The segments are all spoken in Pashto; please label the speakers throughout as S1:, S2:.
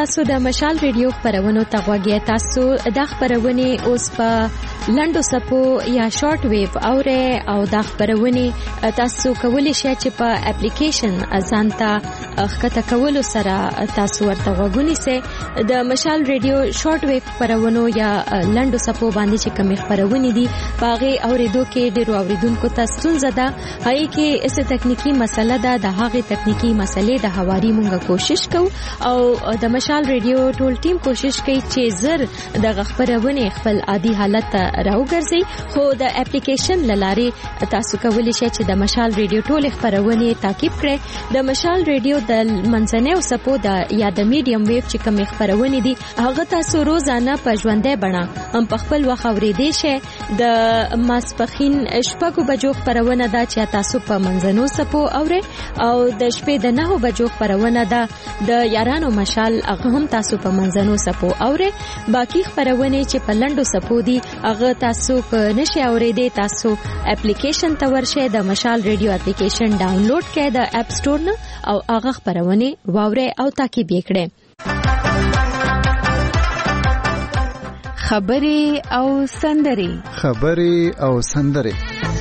S1: تاسو د مشال ریډیو خبرونو ته غوږی تاسو د خبرونه اوس په لندو سپو یا شارټ ویو او د خبرونه تاسو کولی شئ چې په اپلیکیشن ازانتا خکته کولو سره تاسو ورته غوږونی سي د مشال ریډیو شارټ ویو خبرونو یا لندو سپو باندې چې کوم خبرونه دي باغې اوریدو کې ډیرو اوریدونکو ته ستونزه ده هغه کې اسه تکنیکی مسله ده د هغه تکنیکی مسلې د حواري مونږه کوشش کوو او د مشال ریډیو ټول ټیم کوشش کوي چې زر د خبرونه خپل عادي حالت راوګرځي خو د اپلیکیشن لاره تاسو کولی شئ چې د مشال ریډیو ټول خبرونه تعقیب کړئ د مشال ریډیو د منځنۍ او سپو د یا د میډیم ویو چې کوم خبرونه دي هغه تاسو روزانه په ژوندۍ بڼه هم په خپل وخت اورېدئ شئ د ماسپخین شپږو بجو خبرونه ده چې تاسو په منځنو سپو اورئ او د شپې د 9 بجو خبرونه ده د یارانو مشال هغه هم تاسو په منځنو سپو اورئ باقی خبرونه چې په لندو سپو دي هغه تاسو په نشي اوریدئ تاسو اپلیکیشن ته ورشئ د مشال ریډیو اپلیکیشن ډاونلوډ کړئ د اپ سٹور نه او هغه خبرونه واورئ او تعقیب کړئ خبرې او سندرې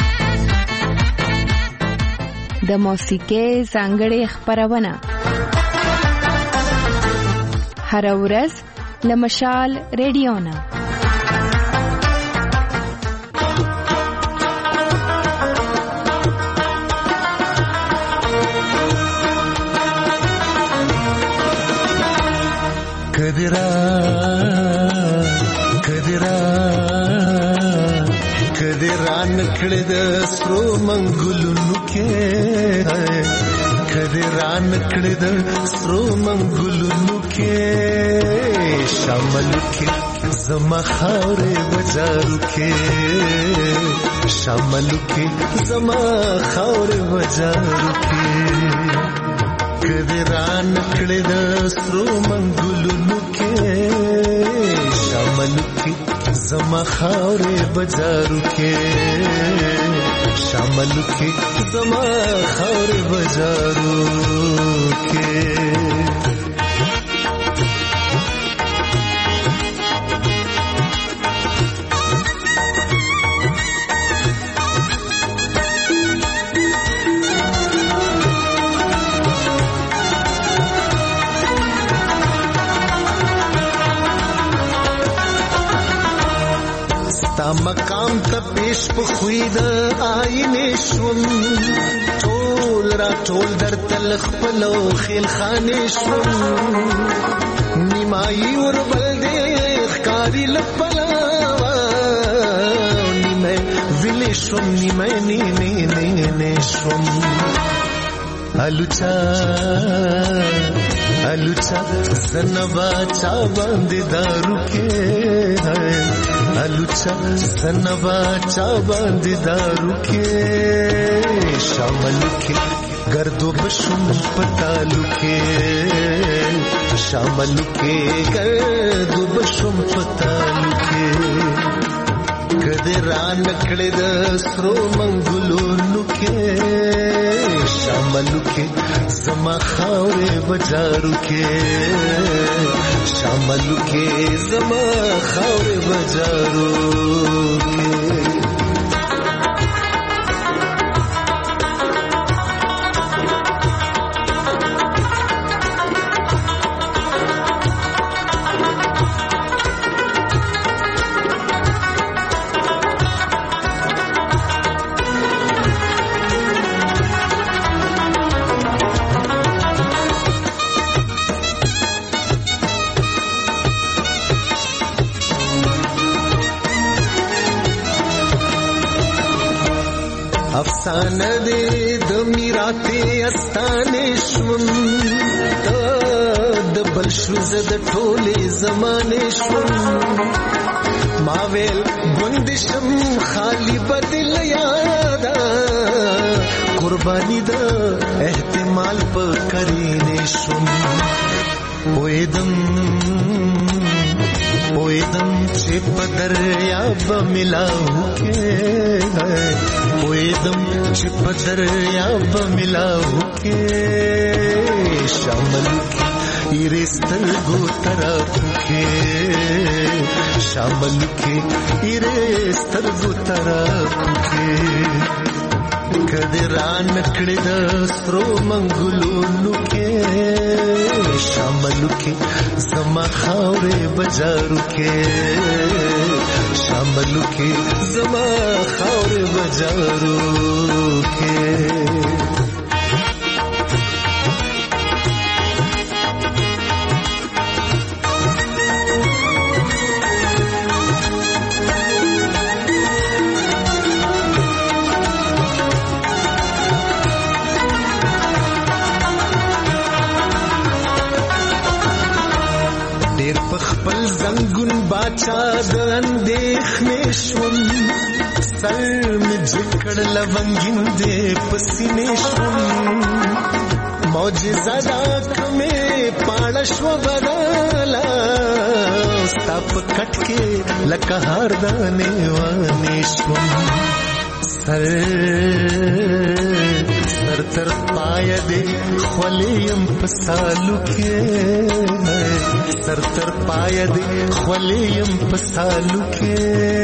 S1: د موسیقي ځانګړې خبرونه هر ورځ لمشال ریډیو نه
S2: کدران کړه د سرو منګلونو کې کدران کړه د سرو منګلونو کې شامل کې زما خاورې وجارو کې شامل کې زما خاورې وجارو کې کدران کړه د سرو منګلونو کې شامل کې زما خاورې بازارو کې شامل کې زما خاورې بازارو کې مقام ته پیش په خوید آینه شوم ټول را ټول در تل خپل خیل خانه شوم نیمای ور بل دې ښکاری لپلا نیمه ویلې شوم نیمه نه شوم الوچا سنبا چا باندې دارو کې الوچا سنبا چا باندې دارو کې شامل کې گردو بشم پتالو کې شامل کې گردو بشم پتالو کې کدران کړه د سرو منګلونو کې شامل کې زما خاورې بازارو کې شامل کې زما خاورې بازارو کې افسانه دې د میراته استانه شوم د بل شوز د ټولې زمانه شوم ما ویل ګوندشم خالی بدل یادا قربانی د احتمال په کرینه شوم وېدم چې په دریاب ملاو کې وېدم چې په دریاب ملاو کې شامل کې ایرستر گو طرف کې شامل کې ایرستر گو طرف کې کدی ران کړی د سترو منګلونو کې شامل کې زما خاورې بازارو کې شامل کې زما خاورې بازارو کې خپل زنګون باچا د اندېښنې شوم سر مې جکړ لونګین دې پسینې شوم معجزه دا کمې پاړه شوه بدله ستا په کټ کې لکه هار دانې وانې شوم سر تر پای دې خولیم په سالو کې سر تر پای دې خولیم په سالو کې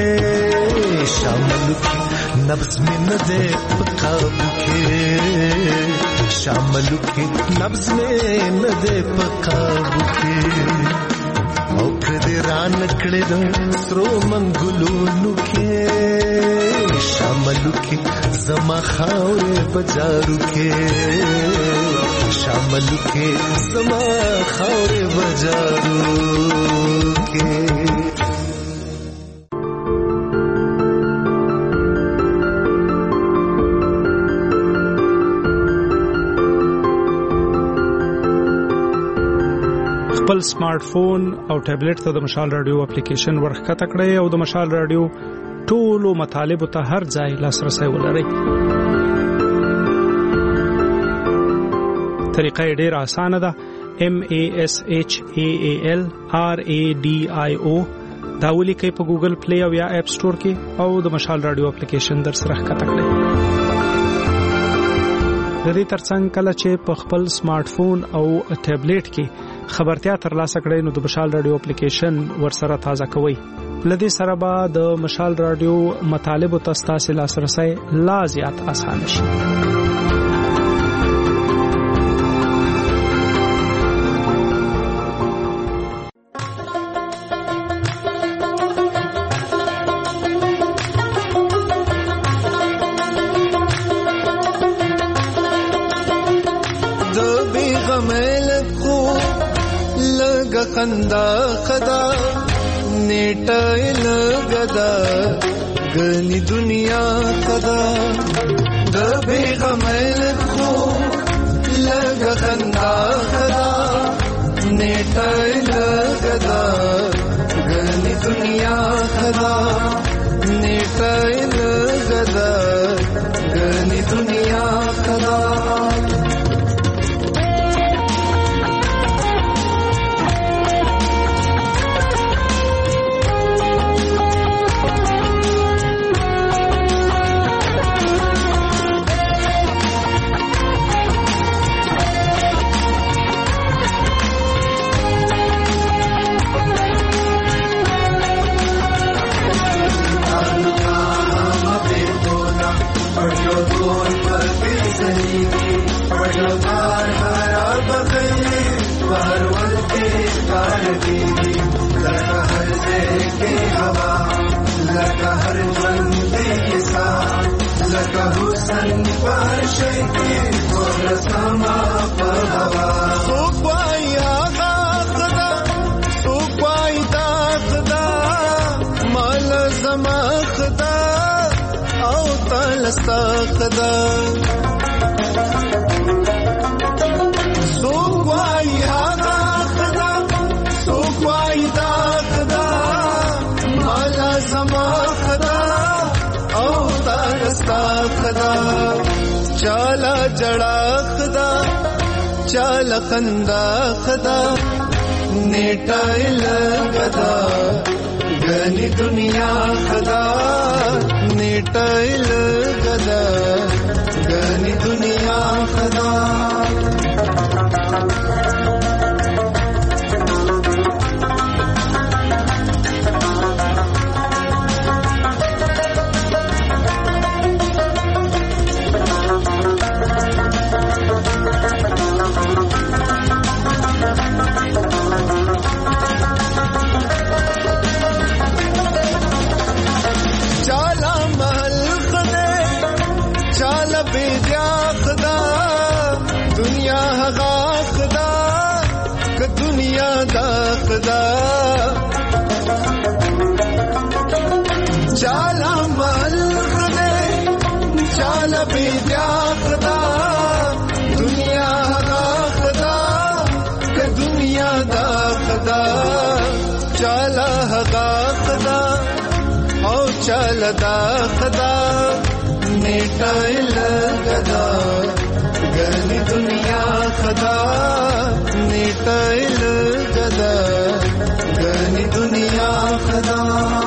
S2: شامل کې نبض مې نه دې په قابو کې شامل کې نبض مې نه دې په قابو کې او کدی ران کړی د سرو منګلونو کې شامل کې زما خاورې بازارو کې شامل کې زما خاورې بازارو کې
S3: خپل سمارټ فون او ټابلیټ ته د مشال رادیو اپلیکیشن ورخکته کړئ او د مشال رادیو ټولو مطالب ته هر ځای لاسرسي ولرئ. طریقه ډېر اسانه ده. MASHAALRADIO دا ولیکئ په ګوګل پلی او یا اپ سٹور کې او د مشال رادیو اپلیکیشن در سره ښکته کړئ. د دې ترڅنګ کله چې په خپل سمارټ فون او ټابلیټ کې خبرتیا ترلاسه کړئ نو د مشال رادیو اپلیکیشن ورسره تازه کوئ. لدې سره به د مشال رادیو مطالب او تاسو لاسرسي لا زیات آسان شي.
S2: خندا خدا نیټه لګدا غني دنیا خدا د بیغمل خو لګ خندا خدا نیټه لګدا غني دنیا خدا نیټه لګدا غني دنیا خدا چالا جڑا خدا چالا خندا خدا نیٹا لگدا غنی دنیا خدا نیٹا لگدا غنی دنیا خدا چاله بیا خدا دنیا دا خدا که دنیا دا خدا چاله خدا او چاله دا خدا نیټه لګدا ګرنی دنیا خدا نیټه لګدا ګرنی دنیا خدا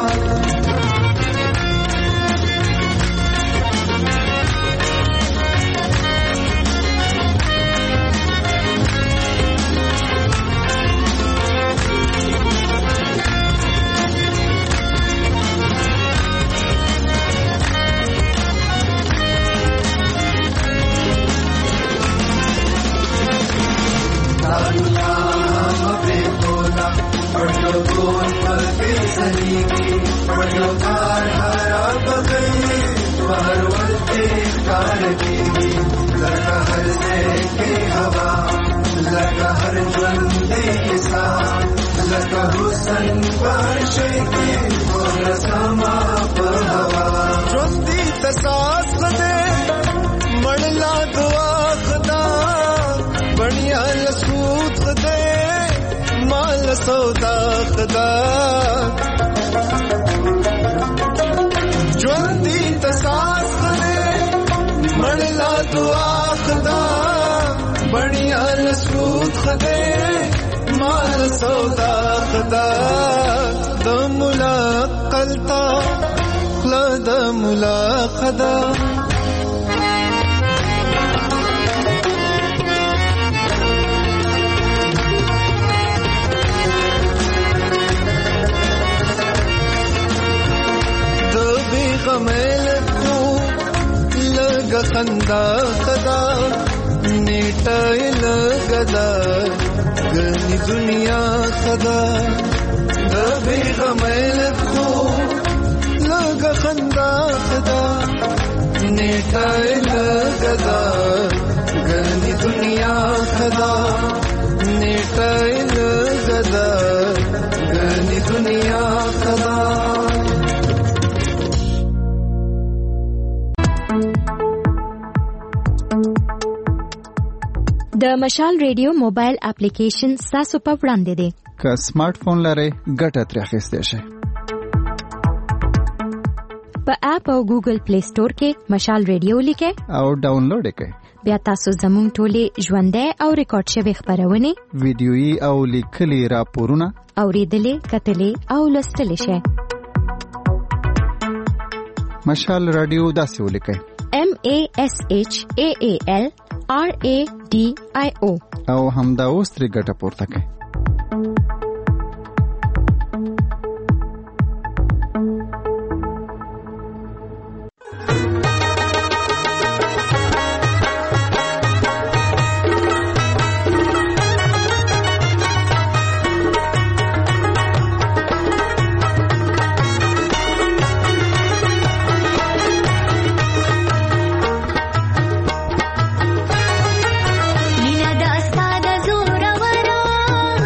S2: سودا خدا ژوندۍ تساس دې مړلا دعا خدا بڼیا لسود خدای مال سودا خدا د مولا قلتا خلد مولا خدا غمل کو لګ خندا خدا نیټه لګدا ګنی دنیا خدا د به غمل کو لګ خندا خدا نیټه لګدا ګنی دنیا خدا نیټه لګدا ګنی دنیا خدا
S1: د مشال ریډیو موبایل اپلیکیشن تاسو په وړاندې دی
S4: که سمارټ فون لرئ ګټه ترې اخیستی شئ
S1: په اپ او ګوګل پلی سٹور کې مشال ریډیو لیکئ
S4: او ډاونلوډ یې کړئ
S1: بیا تاسو زموږ ټولې ژوندۍ او ریکارډ شوي خبرونه
S4: ویډیويي او لیکلي راپورونه
S1: اوریدلې کتلې او لوستلې شئ
S4: مشال رادیو داسې ولیکئ
S1: MASHAAL RADIO
S4: او همدا اوس ترې ګټه پورته کړئ
S5: Nina da sada zora wara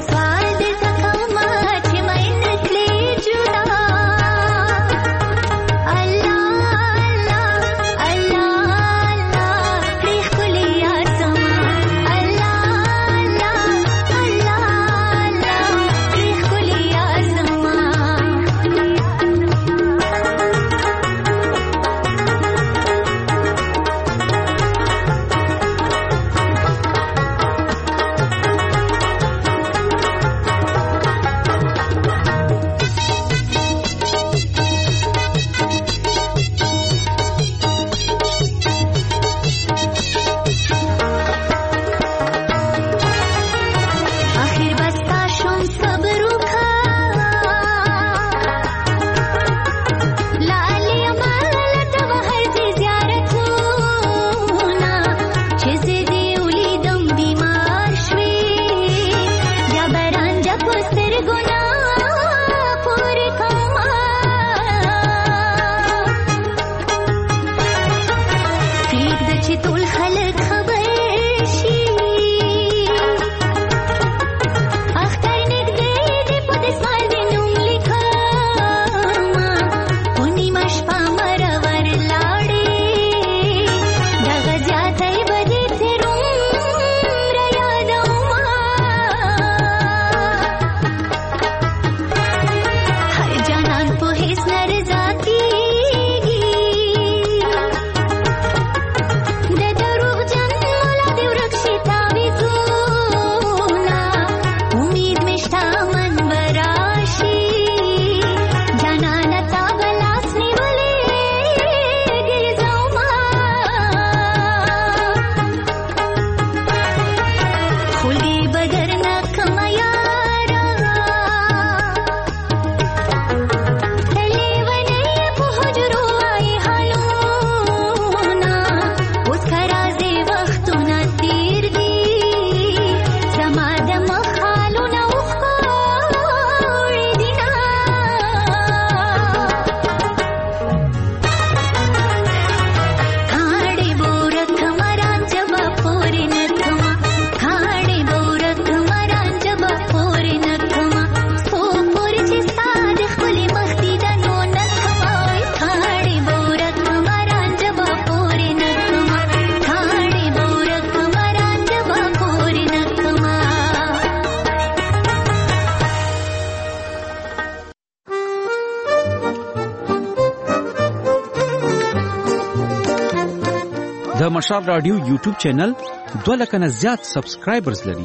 S5: د مشال رادیو یوټیوب چینل 2 لک نه زیات سبسکرایبرز لري.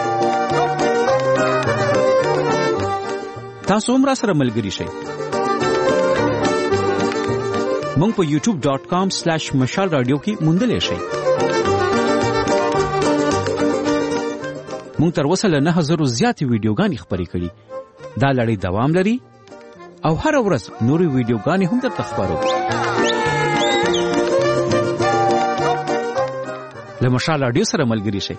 S5: تاسو هم را سره ملګری شئ. مونږ په youtube.com/mashalradio کې موندلې شئ. مونږ تر اوسه له 9000 زیات ویډیوګانې خپرې کړې. دا لړۍ دوام لري او هر ورځ نورې ویډیوګانې هم درته خپرو. له مشال رادیو سره ملګری شئ.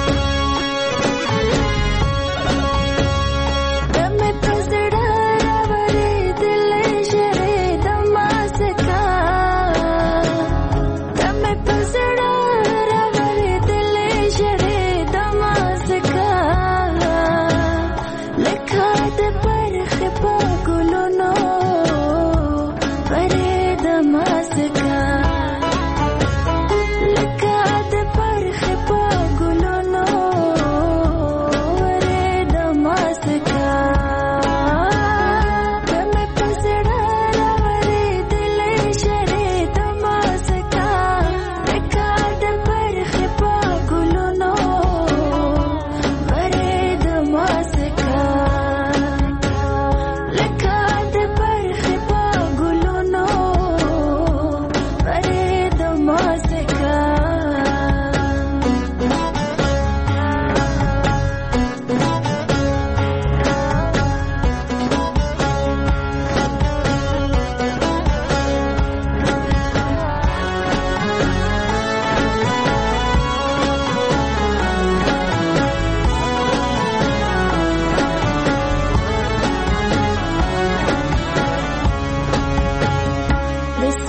S6: Dame tu zara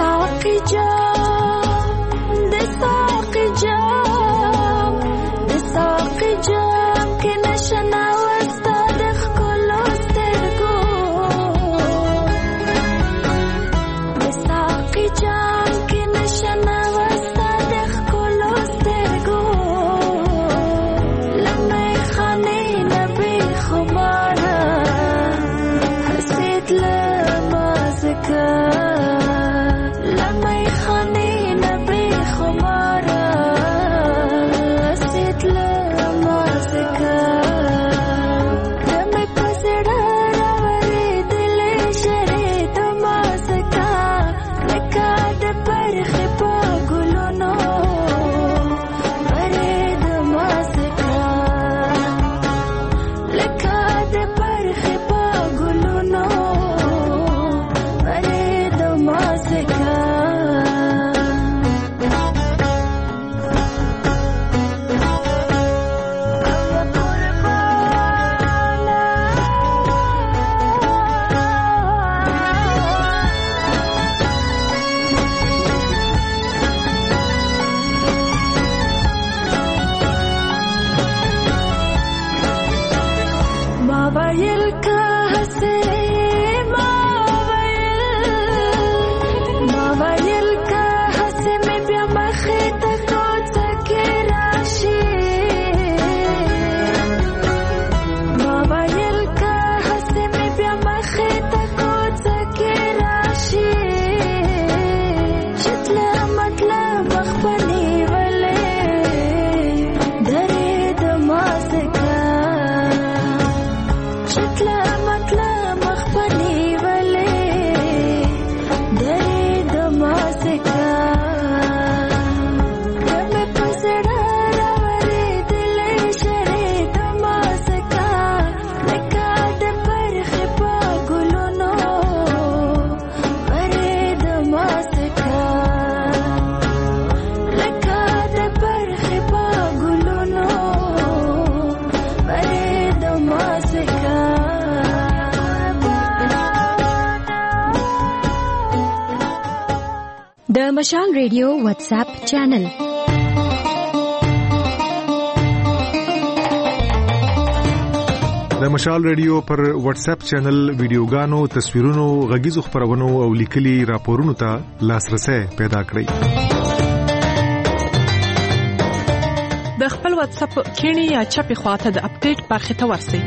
S6: ساقي جام د ساقي جام د ساقي جام کې نشنا وستا د ښکلو سترګو د ساقي جام کې نشنا وستا د ښکلو سترګو لمې خانې نبي خماره حسيت لما زكا لما يخاني نبي خمارة حسيت لما زكا دمي بسرا راوريد لي شريد ما زكا لكاد برخي باقلونو بريد ما زكا لكاد برخي باقلونو بريد ما زكا موبایل کا ہسے موبایل کا ہسے میں بیا مخې ته کوڅه کې راشي موبایل کا ہسے میں بیا مخې ته کوڅه کې راشي شتله مطلب مخبني ولې درې د مازکا شتله مطلب مخبني ولې درې د مازکا دمې په زړه راورېدلې شرې د مازکا لکه د پرخې په ګلونو برې د مازکا لکه د پرخې په ګلونو برې د مازکا
S1: د مشال ریډیو واتس اپ چینل
S7: د مشال ریډیو پر واتس اپ چینل ویډیوګانو، تصویرونو، غږیزو خبرونو او لیکلي راپورونو ته لاسرسي پیدا کړئ.
S8: د خپل واتس اپ کینی یا چپی خواته د اپډیټ برخه ته ورسئ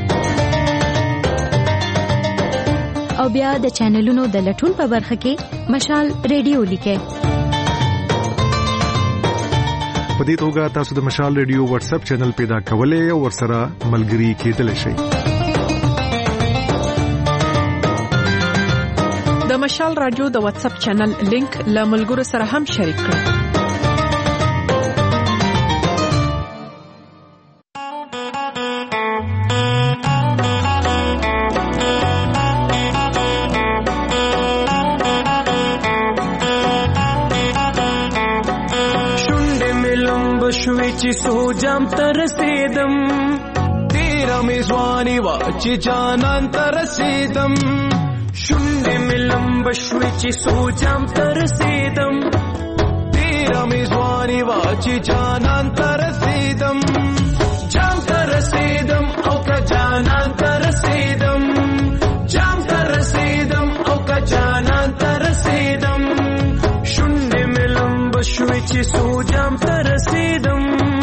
S1: او بیا د چینلونو د لټون په برخه کې مشال ریډیو لیکئ.
S7: په دې توګه تاسو د مشال ریډیو واتس اپ چینل پیدا کولای او ورسره ملګري کېدلی شئ.
S8: د مشال رادیو د واتس اپ چینل لینک له ملګرو سره هم شریک کړئ.
S9: چې سوجام تر رسیدم تیرا میزوانی وا چې جانان تر رسیدم شونډې ملم بشوي چې سوجام تر رسیدم تیرا میزوانی وا چې جانان تر رسیدم جام تر رسیدم او که جانان تر رسیدم جام تر رسیدم او که جانان تر رسیدم شونډې ملم بشوي چې سوجام تر رسیدم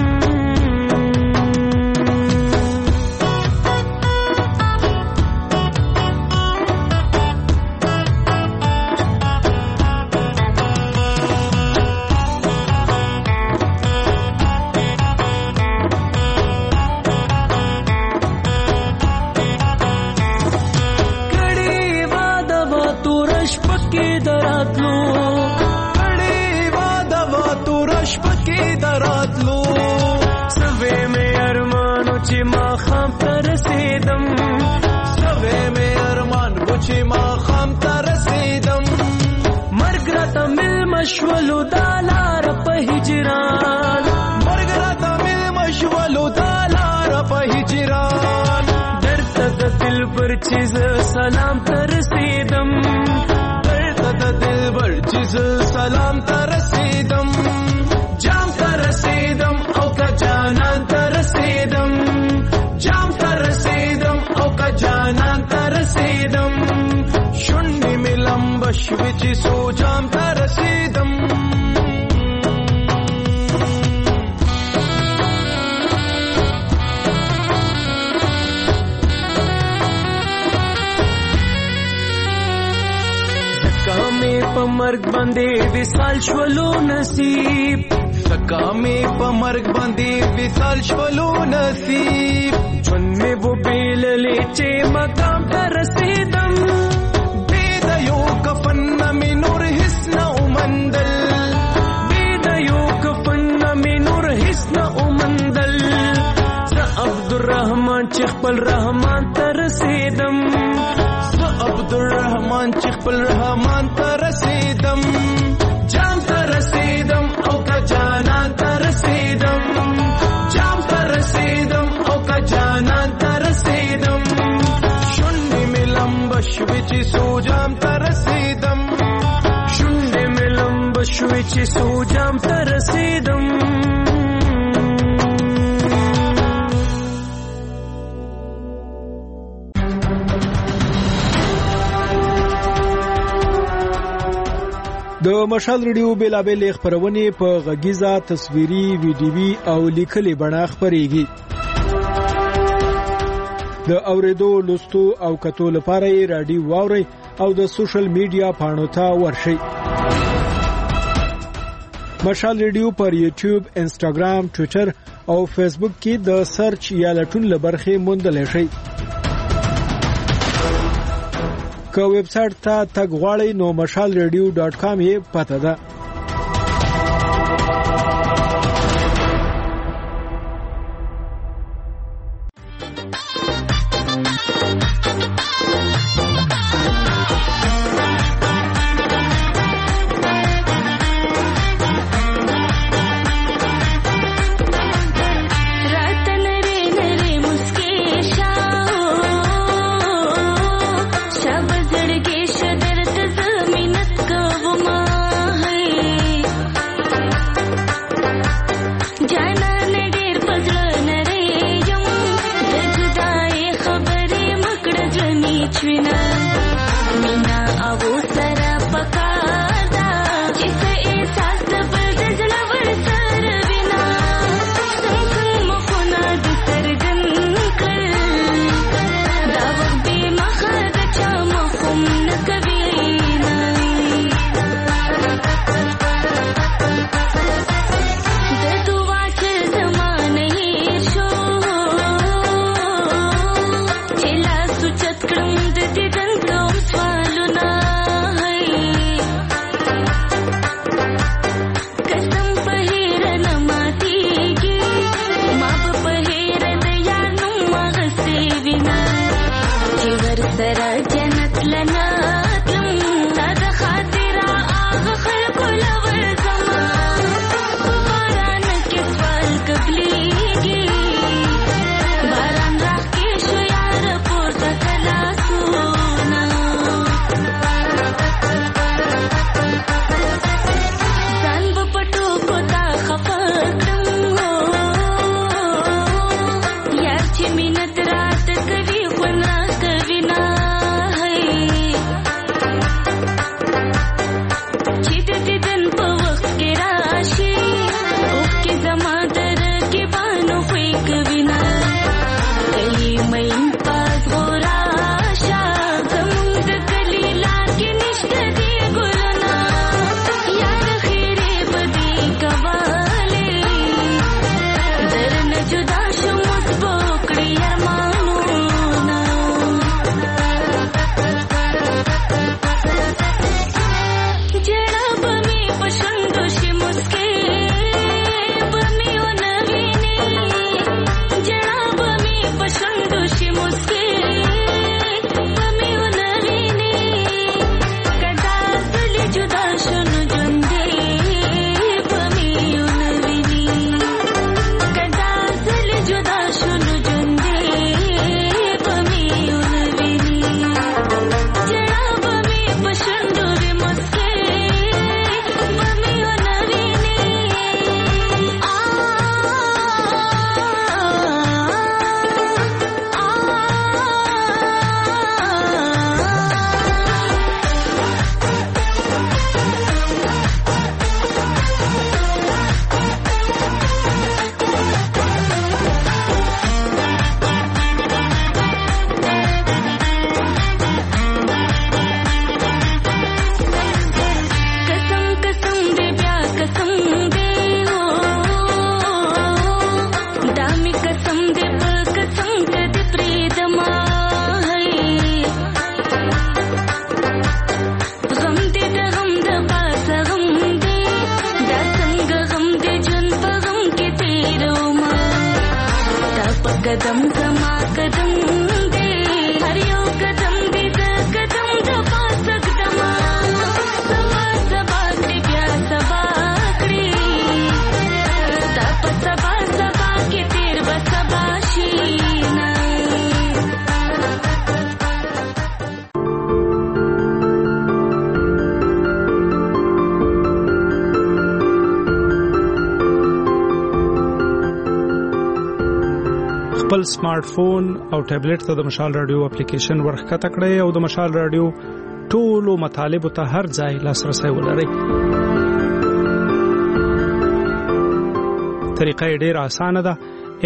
S9: مشولو دالار په هجران مرګرا ته مل مشولو دالار په هجران درته د دل پر چیز سلام تر رسیدم درته د دلبر چې سلام ته رسیدم جام ته رسیدم او که جانان ته رسیدم جام ته رسیدم او که جانان ته رسیدم شونډې مې لمبه شوې چې سو جام ته رسیدم په مرګ باندې وصال شولو نصیب سکا مې په مرګ باندې وصال شولو نصیب چون مې وو بیللې چې مقام ته رسیدم بید یو کفن مې نور هیڅ نه ومندل بید یو کفن مې نور هیڅ نه ومندل زه عبدالرحمن چې خپل رحمان ته رسیدم عبدالرحمن چې خپل رحمان ته رسیدم جام ته رسیدم او که جانان ته رسیدم جام ته رسیدم او که جانان ته رسیدم شونډې مې لمبه شوې چې سو جام ته رسیدم شونډې مې لمبه شوې چې سو جام ته رسیدم
S3: د مشال ریډیو بیلابل خبرونه په غږیزه تصویري ویډیوي او لیکلي بڼه خبريږي د اوریدو لوستو او کتو لپاره رادیو واوري او د سوشل میډیا پاڼو ته ورشي مشال ریډیو پر یوټیوب انسټاګرام ټوئیټر او فیسبوک کې د سرچ یا لټون لبرخه موندل شي که ویب سټ ته تګ غواړئ نو mashalradio.com یې پته ده
S6: शब जड़ के शदरत जमीनत का वो माँ है قدم زما قدم دې هر یو قدم دې د قدم د پاسه قدمه سبا سبا دې بیا سبا کړی تا په سبا سبا کې تیر به سبا شي نه
S3: خپل سمارټ فون او ټابلیټ ته د مشال رادیو اپلیکیشن ورخکته کړئ او د مشال رادیو ټولو مطالب ته هر ځای لاسرسي ولرئ. طریقه ډېر اسانه ده.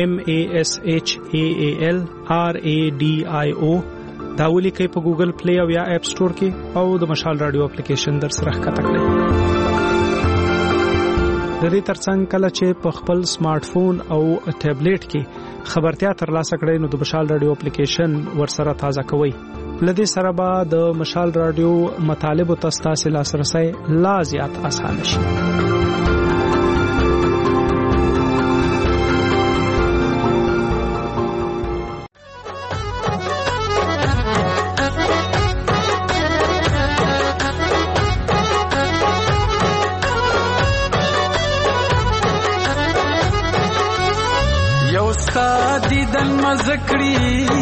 S3: MASHAALRADIO دا ولیکئ په ګوګل پلی او یا اپ سٹور کې او د مشال رادیو اپلیکیشن در سره ښکته کړئ. د دې ترڅنګ کله چې په خپل سمارټ فون او ټابلیټ کې خبرتیا ترلاسه کړئ نو د مشال رادیو اپلیکیشن ورسره تازه کوئ. لدې سره به د مشال رادیو مطالب او تاسو لاسرسي لا زیات اسانه شي.
S9: دیدن مزکړی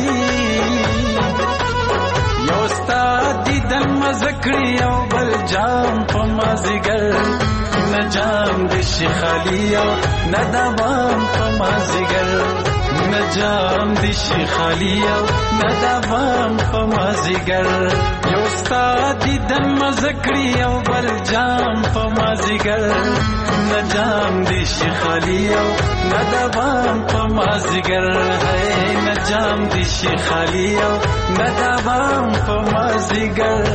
S9: یو استاد دیدن مزکړی او بل جام په مازیګر نه جام د شیخالی او نه دوام په مازیګر نه جام د شیخالی او نه دوام په مازیګر یو استاد دیدن مزکړی او بل جام په مازیګر نه جام د شیخالی او نه دوام په مازیګر ہے نه جام د شیخالی او نه دوام په مازیګر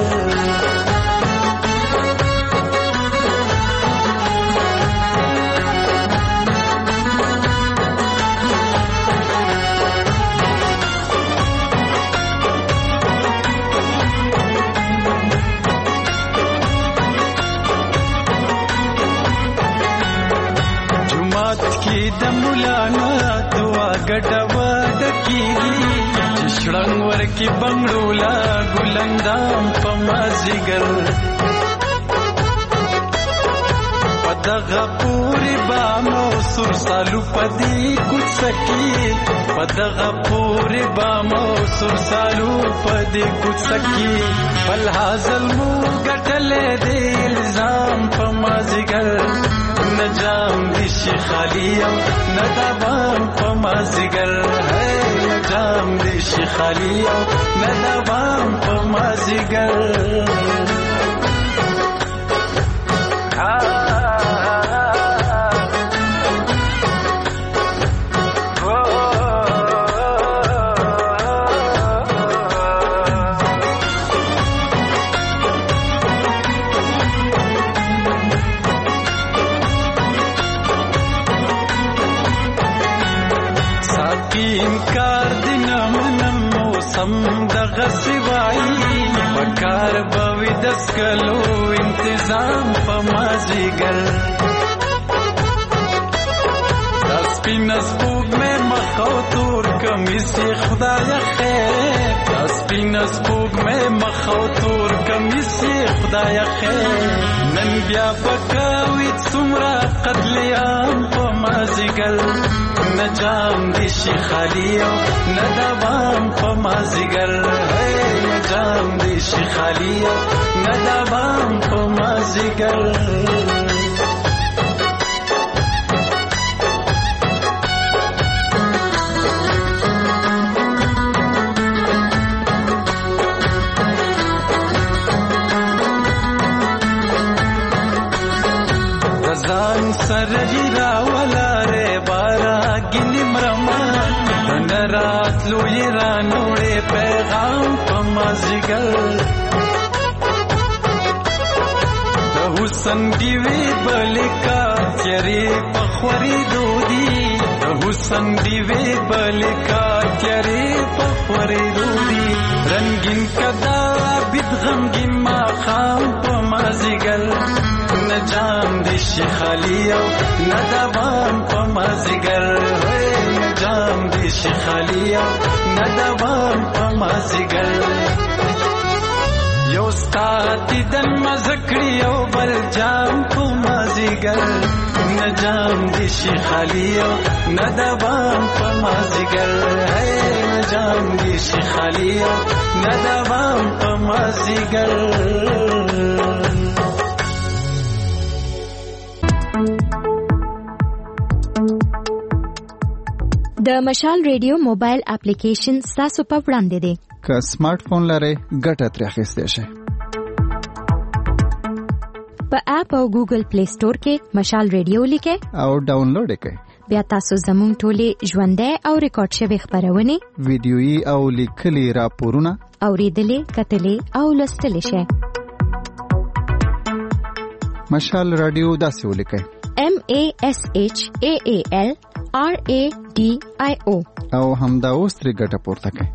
S9: د مولانا دعا ګډوا دکیږي شړنګ ورکی بنگړولا ګلندام په مازیګر پدغه پوری بامو سر سالو پدی کوڅکی پدغه پوری بامو سر سالو پدی کوڅکی بل حاصل مو ګټلې دې الزام په مازیګر نجام دی شیخالی او ندوام په مازیګر ہے نجام دی شیخالی او ندوام په مازیګر انکار دینه منم موسم دغه سوای بکار بوي دسکلو انتظام په مازیګر داس پینس پوګ مې مخو تور کمیس خدای خیر داس پینس پوګ مې مخو تور کمیس خدای خیر نن بیا پکاوي څومره قتلیام په مازیګر نجام دی شیخالی او ندوام په مازیګر ہے نجام دی شیخالی او ندوام په مازیګر ځان سره راولا ره بارا ګنی مرما ننرات لوی رانوړې پیغام په مازیګر د حسن دیوی بلکا تیرې پخوري دودی د حسن دیوی بلکا تیرې پخوري دودی رنگین کدا بد غمګین ما خام په مازیګر نجام دی شیخالی او ندوام په مازیګر
S2: جام دې شي خالیا نه دوام په مازیګر یو ستا دیدن مزکړی یو بل جام په مازیګر نه جام دې شي خالیا نه دوام په مازیګر نه جام دې شي خالیا نه دوام په مازیګر
S1: د مشال ریډیو موبایل اپلیکیشن تاسو په وړاندې دی
S4: که سمارټ فون لرئ ګټه ترې اخیستی شئ
S1: په اپ او ګوګل پلی سٹور کې مشال ریډیو لیکئ
S4: او ډاونلوډ یې کړئ
S1: بیا تاسو زموږ ټولې ژوندۍ او ریکارډ شوي خبرونه
S4: ویډیويي او لیکلي راپورونه
S1: اوریدلې کتلې او لوستلې شئ
S4: مشال رادیو داسې ولیکئ
S1: MASHAALRADIO
S4: او همدا اوس ترې ګټه پورته کړئ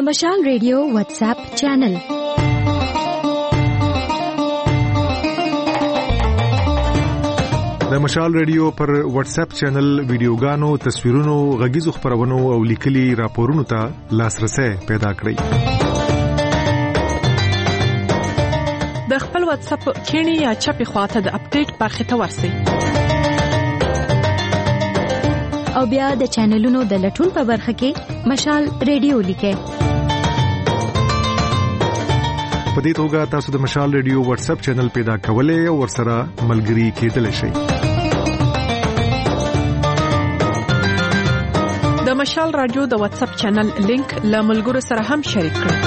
S1: مشال ریډیو واتس اپ چینل
S7: د مشال ریډیو پر واتس اپ چینل ویډیوګانو تصویرونو غږیزو خبرونو او لیکلي راپورونو ته لاسرسي پیدا کړئ
S8: د خپل واتس اپ کینی یا چپی خواته د اپډیټ برخه ته ورسئ
S1: او بیا د چینلونو د لټون په برخه کې مشال ریډیو لیکئ
S7: په دې توګه تاسو د مشال ریډیو واتس اپ چینل پیدا کولای او ورسره ملګري کېدلی شئ
S8: د مشال رادیو د واتس اپ چینل لینک له ملګرو سره هم شریک کړئ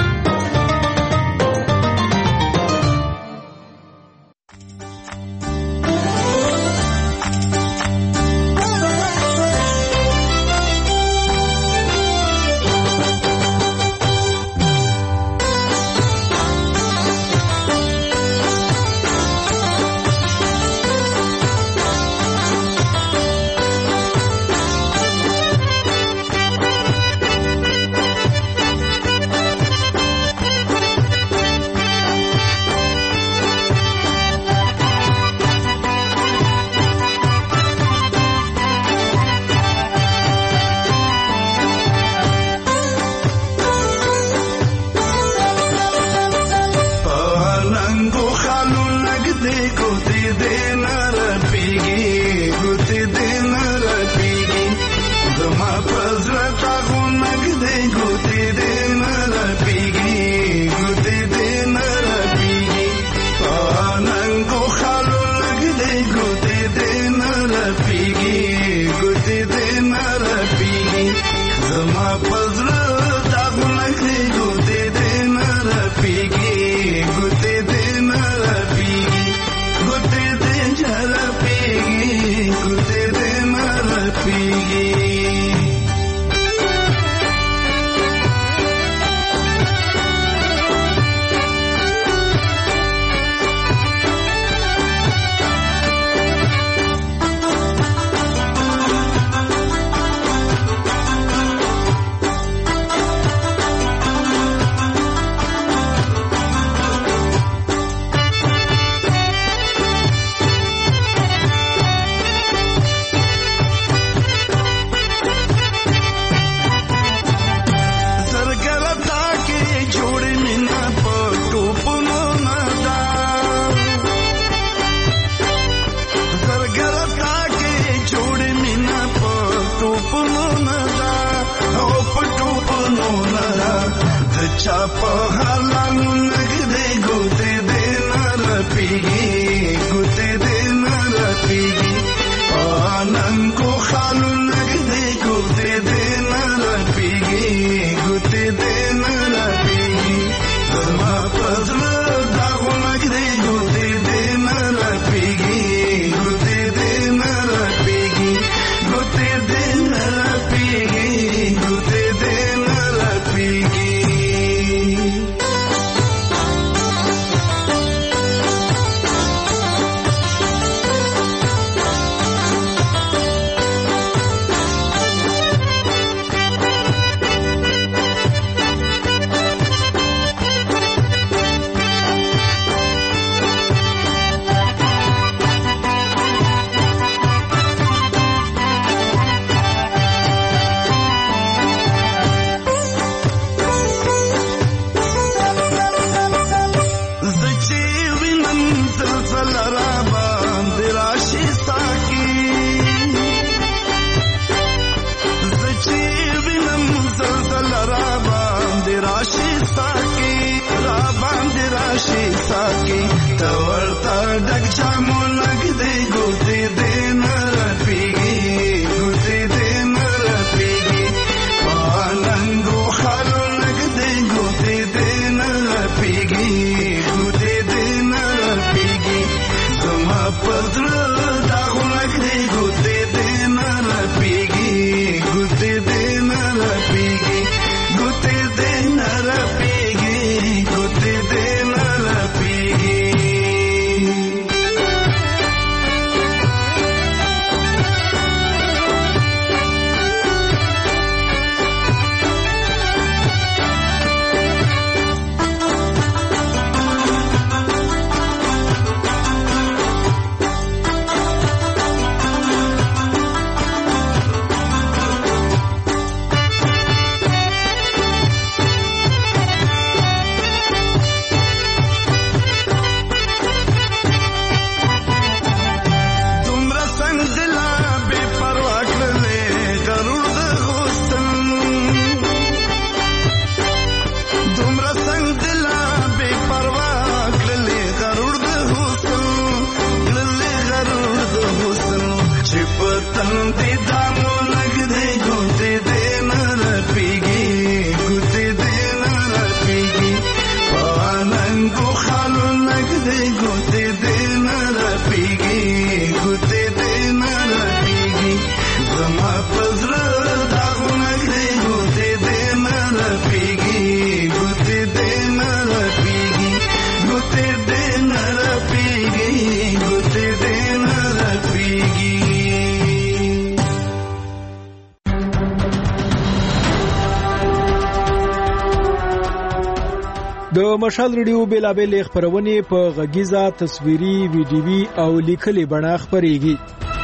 S3: د مشال ریډیو بیلابل خبرونه په غږیزه تصویري ویډیوي او لیکلي بڼه خبريږي.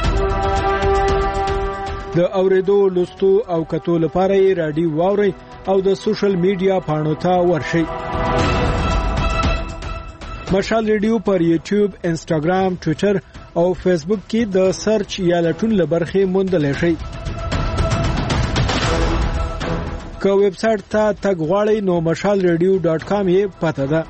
S3: د اوریدو لوستو او کتو لپاره رادیو واوري او د سوشل میډیا پاڼو ته ورشئ. مشال ریډیو پر یوټیوب، انسټاګرام، ټوئیټر او فیسبوک کې د سرچ یا لټون لبرخه موندل شي. که ویب سټ ته تګ غواړئ نو mashalradio.com یې پته ده.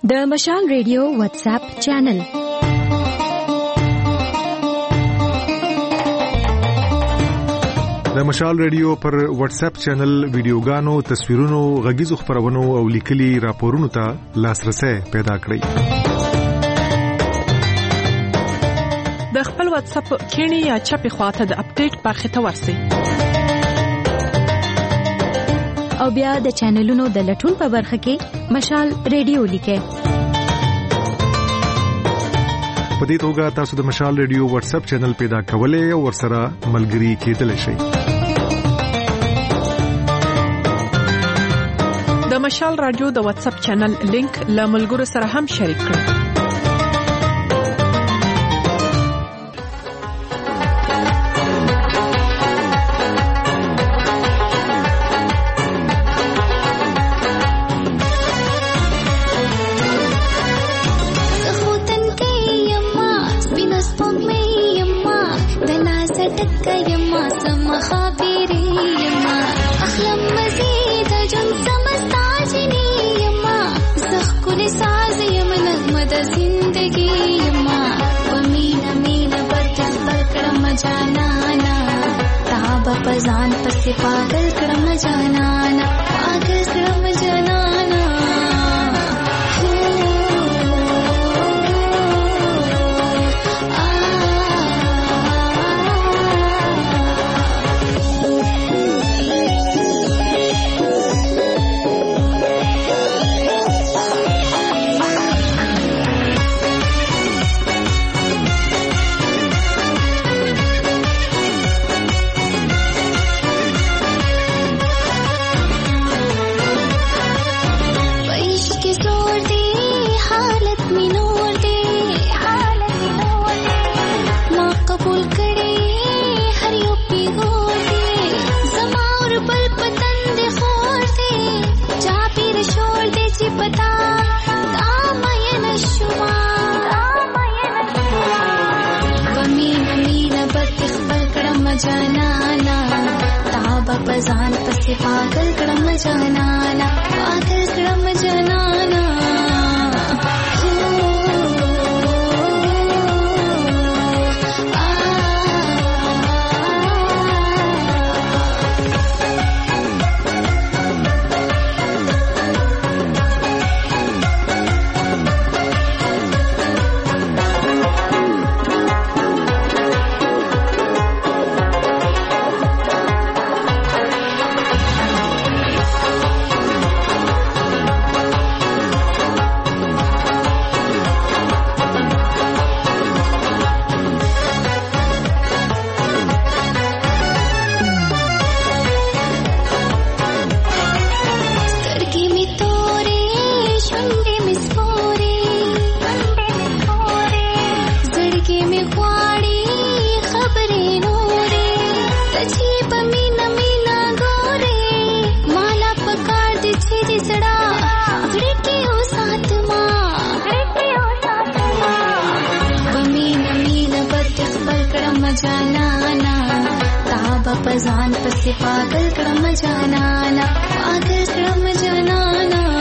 S1: د مشال ریډیو واتس اپ چینل
S7: د مشال ریډیو پر واتس اپ چینل ویډیوګانو، تصویرونو، غږیزو خبرونو او لیکلي راپورونو ته لاسرسي پیدا کړئ.
S8: د خپل واتس اپ کینی یا چپی خواته د اپډیټ برخه ته ورسئ.
S1: او بیا د چینلونو د لټون په برخه کې مشال ریډیو لیکئ.
S7: په دې توګه تاسو د مشال ریډیو واتس اپ چینل پیدا کولای او ورسره ملګري کېدلی شئ.
S8: د مشال رادیو د واتس اپ چینل لینک له ملګرو سره هم شریک کړئ.
S6: पजान पसे पागल क्रम जानाना, पागल क्रम जानाना. जानाना ताबा पजान पसे पागल क्रम जानाना, पागल क्रम जानाना. जानाना ताबा पजान पसे पागल क्रम जानाना, पागल क्रम जानाना.